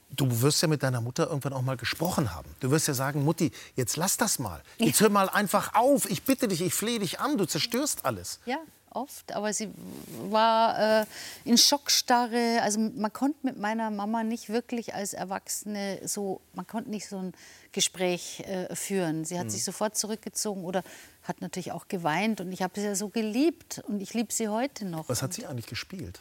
B: Du wirst ja mit deiner Mutter irgendwann auch mal gesprochen haben. Du wirst ja sagen, Mutti, jetzt lass das mal. Jetzt hör mal einfach auf. Ich bitte dich, ich flehe dich an. Du zerstörst alles.
C: Ja, oft. Aber sie war äh, in Schockstarre. Also man konnte mit meiner Mama nicht wirklich als Erwachsene so, man konnte nicht so ein Gespräch äh, führen. Sie hat
B: Mhm.
C: sich sofort zurückgezogen oder hat natürlich auch geweint. Und ich habe sie ja so geliebt. Und ich liebe sie heute noch.
B: Was hat sie eigentlich gespielt?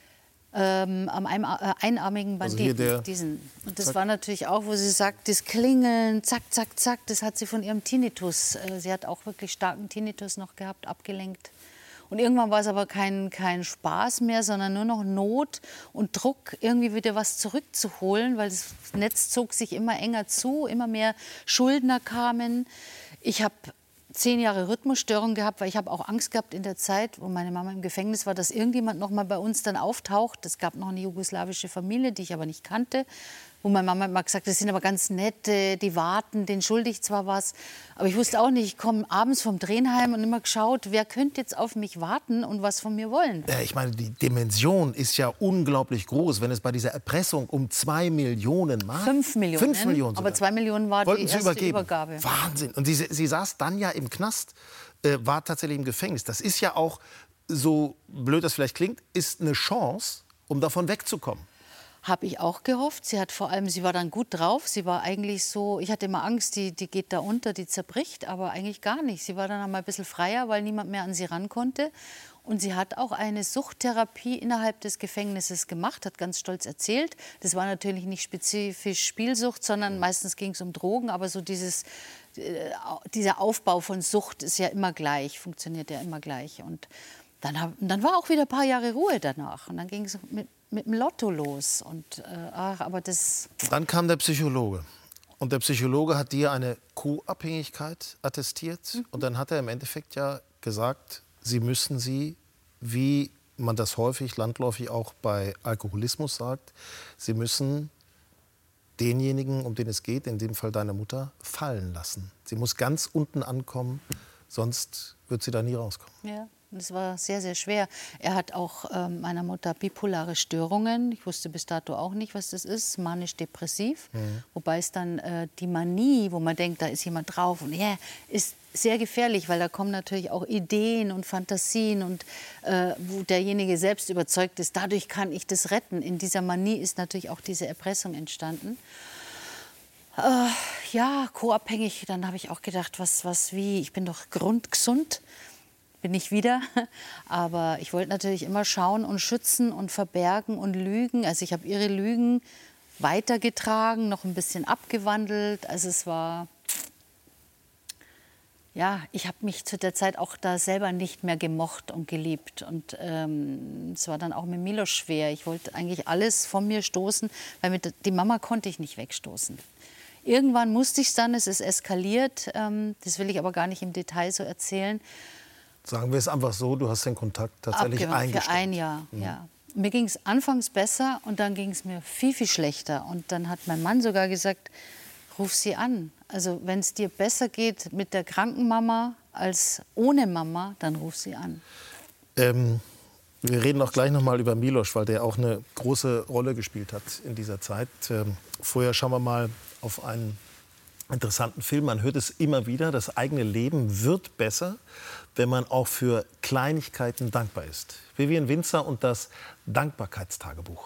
C: Ähm, am einem, äh, einarmigen
B: Also
C: Banditen.
B: hier der-
C: diesen. Und das
B: Zack.
C: war natürlich auch, wo sie sagt, das Klingeln, zack, zack, zack, das hat sie von ihrem Tinnitus. Äh, sie hat auch wirklich starken Tinnitus noch gehabt, abgelenkt. Und irgendwann war es aber kein, kein Spaß mehr, sondern nur noch Not und Druck, irgendwie wieder was zurückzuholen, weil das Netz zog sich immer enger zu, immer mehr Schuldner kamen. Ich habe zehn Jahre Rhythmusstörung gehabt, weil ich habe auch Angst gehabt in der Zeit, wo meine Mama im Gefängnis war, dass irgendjemand noch mal bei uns dann auftaucht. Es gab noch eine jugoslawische Familie, die ich aber nicht kannte, wo meine Mama immer gesagt hat, das sind aber ganz nette, die warten, denen schulde ich zwar was. Aber ich wusste auch nicht, ich komme abends vom Drehen heim und immer geschaut, wer könnte jetzt auf mich warten und was von mir wollen.
B: Ja, ich meine, die Dimension ist ja unglaublich groß, wenn es bei dieser Erpressung um zwei Millionen Mark...
C: Fünf Millionen,
B: Fünf Millionen sogar.
C: aber zwei Millionen war
B: Wollten
C: die
B: sie
C: erste
B: übergeben.
C: Übergabe.
B: Wahnsinn. Und sie, sie saß dann ja im Knast, äh, war tatsächlich im Gefängnis. Das ist ja auch, so blöd das vielleicht klingt, ist eine Chance, um davon wegzukommen.
C: Habe ich auch gehofft. Sie hat vor allem, sie war dann gut drauf. Sie war eigentlich so, ich hatte immer Angst, die, die geht da unter, die zerbricht, aber eigentlich gar nicht. Sie war dann einmal ein bisschen freier, weil niemand mehr an sie ran konnte. Und sie hat auch eine Suchttherapie innerhalb des Gefängnisses gemacht, hat ganz stolz erzählt. Das war natürlich nicht spezifisch Spielsucht, sondern meistens ging es um Drogen. Aber so dieses, äh, dieser Aufbau von Sucht ist ja immer gleich, funktioniert ja immer gleich. Und dann, hab, dann war auch wieder ein paar Jahre Ruhe danach. Und dann ging es mit mit dem Lotto los. Und, äh, ach, aber das
B: Dann kam der Psychologe. Und der Psychologe hat dir eine Co-Abhängigkeit attestiert.
C: Mhm.
B: Und dann hat er im Endeffekt ja gesagt, Sie müssen sie, wie man das häufig landläufig auch bei Alkoholismus sagt, Sie müssen denjenigen, um den es geht, in dem Fall deine Mutter, fallen lassen. Sie muss ganz unten ankommen, sonst wird sie da nie rauskommen.
C: Ja, das war sehr, sehr schwer. Er hat auch ähm, meiner Mutter bipolare Störungen. Ich wusste bis dato auch nicht, was das ist, manisch-depressiv. Mhm. Wobei es dann äh, die Manie, wo man denkt, da ist jemand drauf, und ja, ist sehr gefährlich, weil da kommen natürlich auch Ideen und Fantasien und äh, wo derjenige selbst überzeugt ist, dadurch kann ich das retten. In dieser Manie ist natürlich auch diese Erpressung entstanden. Äh, ja, co-abhängig, dann habe ich auch gedacht, was, was, wie, ich bin doch grundgesund, bin ich wieder. Aber ich wollte natürlich immer schauen und schützen und verbergen und lügen. Also ich habe ihre Lügen weitergetragen, noch ein bisschen abgewandelt. Also es war, ja, ich habe mich zu der Zeit auch da selber nicht mehr gemocht und geliebt. Und ähm, es war dann auch mit Milos schwer. Ich wollte eigentlich alles von mir stoßen, weil mit, die Mama konnte ich nicht wegstoßen. Irgendwann musste ich es dann, es ist eskaliert. Ähm, das will ich aber gar nicht im Detail so erzählen.
B: Sagen wir es einfach so, du hast den Kontakt tatsächlich
C: Abgehört
B: eingestellt.
C: für ein Jahr,
B: Mhm.
C: ja. Mir ging es anfangs besser und dann ging es mir viel, viel schlechter. Und dann hat mein Mann sogar gesagt, ruf sie an. Also wenn es dir besser geht mit der kranken Mama als ohne Mama, dann ruf sie an.
B: Ähm, wir reden auch gleich noch mal über Milos, weil der auch eine große Rolle gespielt hat in dieser Zeit. Ähm, vorher schauen wir mal auf einen interessanten Film. Man hört es immer wieder, das eigene Leben wird besser, wenn man auch für Kleinigkeiten dankbar ist. Vivian Winzer und das Dankbarkeitstagebuch.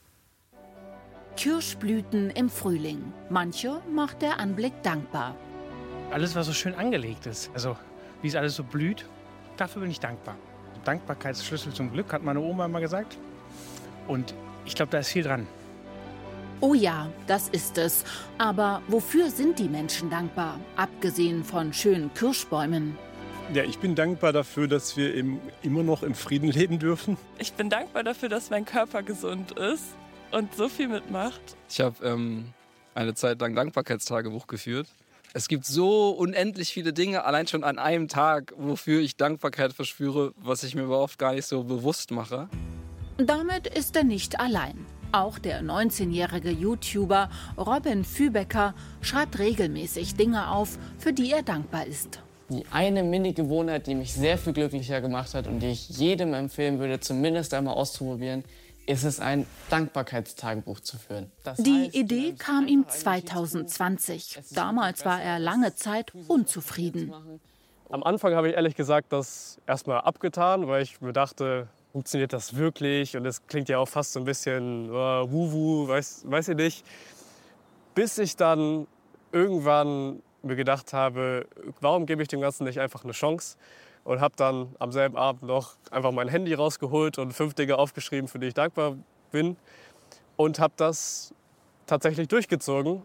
T: Kirschblüten im Frühling. Manche macht der Anblick dankbar.
U: Alles, was so schön angelegt ist, also wie es alles so blüht, dafür bin ich dankbar. Dankbarkeitsschlüssel zum Glück, hat meine Oma immer gesagt. Und ich glaube, da ist viel dran.
T: Oh ja, das ist es. Aber wofür sind die Menschen dankbar, abgesehen von schönen Kirschbäumen?
V: Ja, ich bin dankbar dafür, dass wir im, immer noch im Frieden leben dürfen.
W: Ich bin dankbar dafür, dass mein Körper gesund ist und so viel mitmacht.
X: Ich habe ähm, eine Zeit lang Dankbarkeitstagebuch geführt. Es gibt so unendlich viele Dinge, allein schon an einem Tag, wofür ich Dankbarkeit verspüre, was ich mir aber oft gar nicht so bewusst mache.
T: Damit ist er nicht allein. Auch der neunzehnjährige YouTuber Robin Fübecker schreibt regelmäßig Dinge auf, für die er dankbar ist.
Y: Die eine Mini-Gewohnheit, die mich sehr viel glücklicher gemacht hat und die ich jedem empfehlen würde, zumindest einmal auszuprobieren,
A: ist es, ein Dankbarkeitstagebuch zu führen. Das
T: Die
A: heißt,
T: Idee kam ihm zweitausendzwanzig. Damals war er lange Zeit unzufrieden.
V: Am Anfang habe ich ehrlich gesagt das erstmal abgetan, weil ich mir dachte, funktioniert das wirklich? Und es klingt ja auch fast so ein bisschen äh, wuhu, weiß, weiß ich nicht. Bis ich dann irgendwann mir gedacht habe, warum gebe ich dem Ganzen nicht einfach eine Chance? Und habe dann am selben Abend noch einfach mein Handy rausgeholt und fünf Dinge aufgeschrieben, für die ich dankbar bin. Und habe das tatsächlich durchgezogen.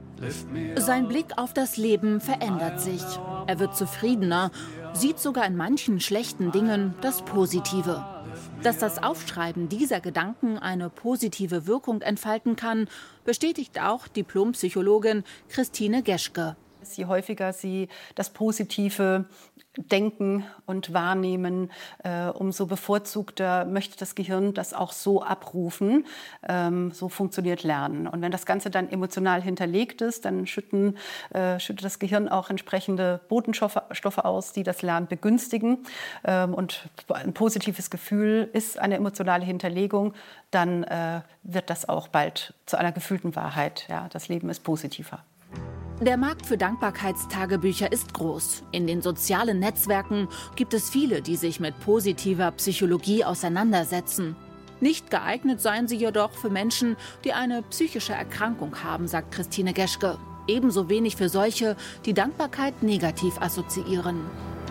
T: Sein Blick auf das Leben verändert sich. Er wird zufriedener, sieht sogar in manchen schlechten Dingen das Positive. Dass das Aufschreiben dieser Gedanken eine positive Wirkung entfalten kann, bestätigt auch Diplompsychologin Christine Geschke.
D: Je häufiger Sie das Positive denken und wahrnehmen, äh, umso bevorzugter möchte das Gehirn das auch so abrufen. Ähm, so funktioniert Lernen. Und wenn das Ganze dann emotional hinterlegt ist, dann schütten, äh, schüttet das Gehirn auch entsprechende Botenstoffe Stoffe aus, die das Lernen begünstigen. Ähm, und ein positives Gefühl ist eine emotionale Hinterlegung, dann äh, wird das auch bald zu einer gefühlten Wahrheit. Ja, das Leben ist positiver.
T: Der Markt für Dankbarkeitstagebücher ist groß. In den sozialen Netzwerken gibt es viele, die sich mit positiver Psychologie auseinandersetzen. Nicht geeignet seien sie jedoch für Menschen, die eine psychische Erkrankung haben, sagt Christine Geschke. Ebenso wenig für solche, die Dankbarkeit negativ assoziieren.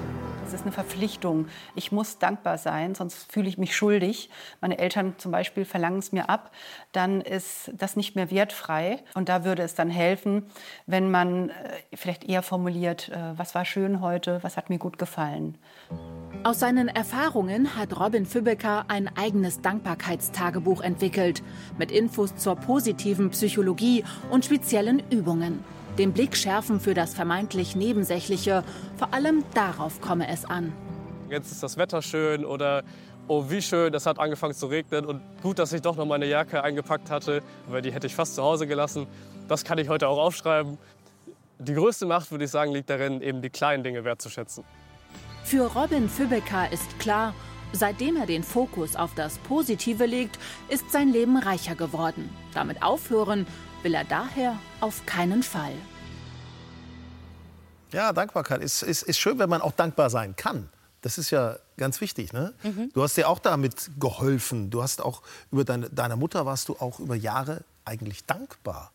D: Es ist eine Verpflichtung. Ich muss dankbar sein, sonst fühle ich mich schuldig. Meine Eltern zum Beispiel verlangen es mir ab. Dann ist das nicht mehr wertfrei. Und da würde es dann helfen, wenn man vielleicht eher formuliert, was war schön heute, was hat mir gut gefallen.
T: Aus seinen Erfahrungen hat Robin Fübecker ein eigenes Dankbarkeitstagebuch entwickelt. Mit Infos zur positiven Psychologie und speziellen Übungen. Den Blick schärfen für das vermeintlich Nebensächliche. Vor allem darauf komme es an.
V: Jetzt ist das Wetter schön oder oh wie schön, es hat angefangen zu regnen und gut, dass ich doch noch meine Jacke eingepackt hatte, weil die hätte ich fast zu Hause gelassen. Das kann ich heute auch aufschreiben. Die größte Macht, würde ich sagen, liegt darin, eben die kleinen Dinge wertzuschätzen.
T: Für Robin Fübecker ist klar, seitdem er den Fokus auf das Positive legt, ist sein Leben reicher geworden. Damit aufhören will er daher auf keinen Fall.
B: Ja, Dankbarkeit ist, ist, ist schön, wenn man auch dankbar sein kann. Das ist ja ganz wichtig. Ne? Mhm. Du hast dir auch damit geholfen. Du hast auch über deine, deiner Mutter warst du auch über Jahre eigentlich dankbar.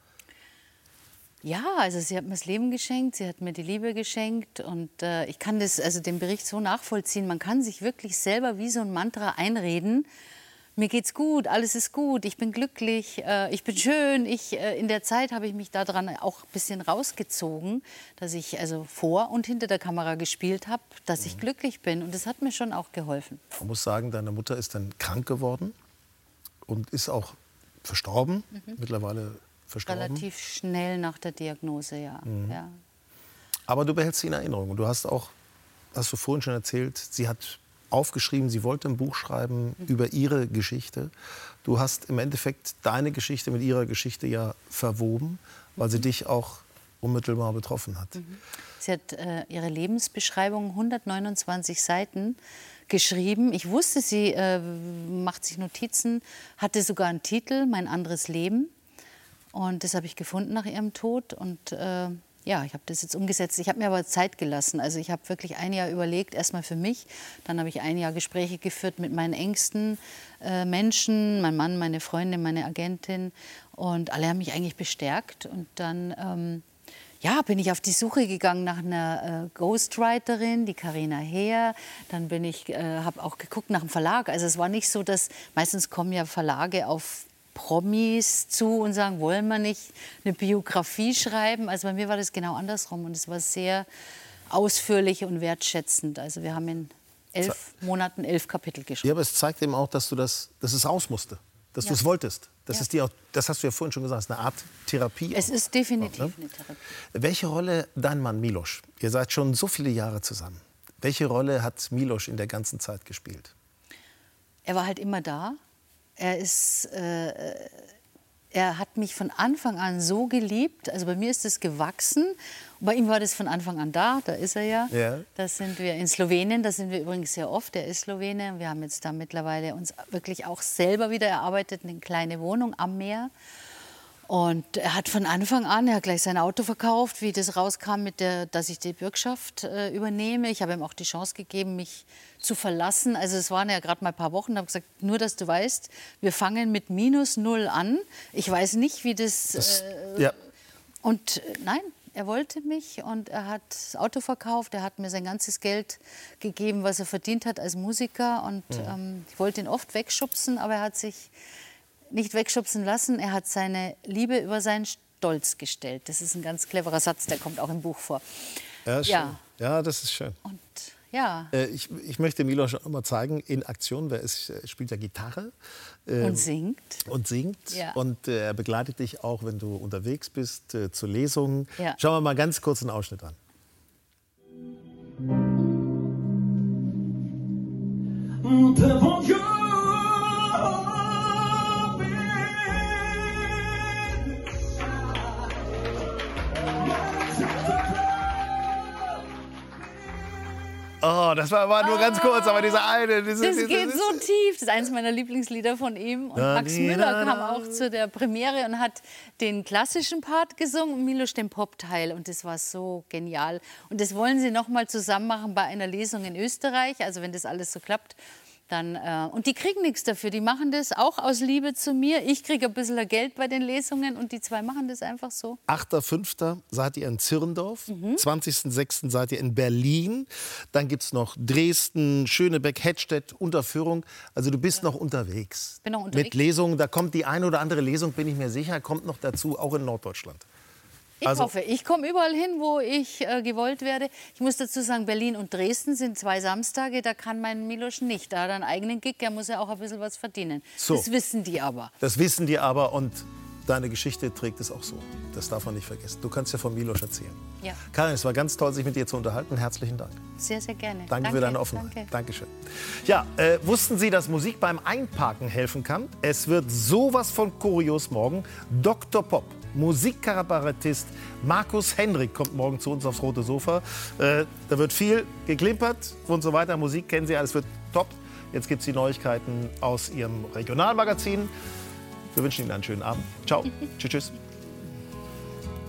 C: Ja, also sie hat mir das Leben geschenkt, sie hat mir die Liebe geschenkt und äh, ich kann das, also den Bericht so nachvollziehen. Man kann sich wirklich selber wie so ein Mantra einreden. Mir geht's gut, alles ist gut, ich bin glücklich, äh, ich bin schön. Ich, äh, in der Zeit habe ich mich daran auch ein bisschen rausgezogen, dass ich also vor und hinter der Kamera gespielt habe, dass ich glücklich bin. Und das hat mir schon auch geholfen.
B: Man muss sagen, deine Mutter ist dann krank geworden und ist auch verstorben, mhm. mittlerweile verstorben.
C: Relativ schnell nach der Diagnose, ja.
B: Mhm.
C: ja.
B: Aber du behältst sie in Erinnerung. Und du hast auch, hast du vorhin schon erzählt, sie hat aufgeschrieben, sie wollte ein Buch schreiben mhm. über ihre Geschichte. Du hast im Endeffekt deine Geschichte mit ihrer Geschichte ja verwoben, weil sie mhm. dich auch unmittelbar betroffen hat.
C: Mhm. Sie hat äh, ihre Lebensbeschreibung, hundertneunundzwanzig Seiten, geschrieben. Ich wusste, sie äh, macht sich Notizen, hatte sogar einen Titel, Mein anderes Leben. Und das habe ich gefunden nach ihrem Tod. Und äh, ja, ich habe das jetzt umgesetzt. Ich habe mir aber Zeit gelassen. Also ich habe wirklich ein Jahr überlegt, erstmal für mich. Dann habe ich ein Jahr Gespräche geführt mit meinen engsten äh, Menschen, mein Mann, meine Freundin, meine Agentin. Und alle haben mich eigentlich bestärkt. Und dann ähm, ja, bin ich auf die Suche gegangen nach einer äh, Ghostwriterin, die Carina Heer. Dann bin ich, äh, habe auch geguckt nach einem Verlag. Also es war nicht so, dass meistens kommen ja Verlage auf Promis zu und sagen, wollen wir nicht eine Biografie schreiben? Also bei mir war das genau andersrum und es war sehr ausführlich und wertschätzend. Also wir haben in elf Monaten elf Kapitel geschrieben.
B: Ja, aber es zeigt eben auch, dass du das, dass es raus musste, dass ja. du es wolltest. Das, ja. ist dir auch, das hast du ja vorhin schon gesagt, es ist eine Art Therapie.
C: Es ist definitiv
B: auch, ne?
C: eine Therapie.
B: Welche Rolle dein Mann Milos? Ihr seid schon so viele Jahre zusammen. Welche Rolle hat Milos in der ganzen Zeit gespielt?
C: Er war halt immer da. Er ist, äh, er hat mich von Anfang an so geliebt. Also bei mir ist es gewachsen. Und bei ihm war das von Anfang an da. Da ist er ja. ja. Da sind wir in Slowenien. Da sind wir übrigens sehr oft. Er ist Slowene. Wir haben jetzt da mittlerweile uns wirklich auch selber wieder erarbeitet. Eine kleine Wohnung am Meer. Und er hat von Anfang an, er hat gleich sein Auto verkauft, wie das rauskam, mit der, dass ich die Bürgschaft äh, übernehme. Ich habe ihm auch die Chance gegeben, mich zu verlassen. Also es waren ja gerade mal ein paar Wochen. Ich habe gesagt, nur dass du weißt, wir fangen mit minus null an. Ich weiß nicht, wie das...
B: das
C: äh,
B: ja.
C: Und äh, nein, er wollte mich und er hat das Auto verkauft. Er hat mir sein ganzes Geld gegeben, was er verdient hat als Musiker. Und mhm. ähm, ich wollte ihn oft wegschubsen, aber er hat sich... nicht wegschubsen lassen. Er hat seine Liebe über seinen Stolz gestellt. Das ist ein ganz cleverer Satz, der kommt auch im Buch vor.
B: Ja, schön. Ja. ja das ist schön.
C: Und, ja.
B: Äh, ich, ich möchte Milos auch mal zeigen, in Aktion. Er ist, spielt ja Gitarre. Ähm,
C: und singt.
B: Und singt.
C: Ja.
B: Und äh, er begleitet dich auch, wenn du unterwegs bist, äh, zu Lesungen.
C: Ja.
B: Schauen wir mal ganz kurz einen Ausschnitt an. Oh, das war, war nur ganz kurz, aber dieser eine... Diese,
C: das
B: diese,
C: geht
B: diese,
C: so tief. Das ist eines meiner Lieblingslieder von ihm. Und
B: da,
C: Max
B: die,
C: Müller
B: da,
C: kam
B: da.
C: auch zu der Premiere und hat den klassischen Part gesungen und Milos den Popteil. Und das war so genial. Und das wollen sie noch mal zusammen machen bei einer Lesung in Österreich. Also wenn das alles so klappt. Dann, äh, und die kriegen nichts dafür. Die machen das auch aus Liebe zu mir. Ich kriege ein bisschen Geld bei den Lesungen und die zwei machen das einfach so.
B: achter fünfter seid ihr in Zirndorf,
C: Mhm.
B: zwanzigster sechster seid ihr in Berlin, dann gibt es noch Dresden, Schönebeck, Hettstedt, Unterführung. Also du bist ja. noch unterwegs.
C: Bin noch unterwegs.
B: Mit Lesungen, da kommt die eine oder andere Lesung, bin ich mir sicher, kommt noch dazu, auch in Norddeutschland.
C: Ich
B: Also-
C: hoffe, ich komme überall hin, wo ich äh, gewollt werde. Ich muss dazu sagen, Berlin und Dresden sind zwei Samstage, da kann mein Milos nicht. Da hat er einen eigenen Gig, er muss ja auch ein bisschen was verdienen.
B: So.
C: Das wissen die aber.
B: Das wissen die aber und deine Geschichte trägt es auch so. Das darf man nicht vergessen. Du kannst ja von Milos erzählen.
C: Ja,
B: Karin, es war ganz toll, sich mit dir zu unterhalten. Herzlichen Dank.
C: sehr, sehr gerne.
B: Danke, für deine Offenheit.
C: Danke.
B: Dankeschön. Ja, äh, wussten Sie, dass Musik beim Einparken helfen kann? Es wird sowas von kurios morgen. Doktor Pop, Musikkabarettist Markus Hendrick kommt morgen zu uns aufs rote Sofa. Äh, da wird viel geklimpert und so weiter. Musik kennen Sie alles, wird top. Jetzt gibt es die Neuigkeiten aus Ihrem Regionalmagazin. Wir wünschen Ihnen einen schönen Abend. Ciao. Tschüss, tschüss.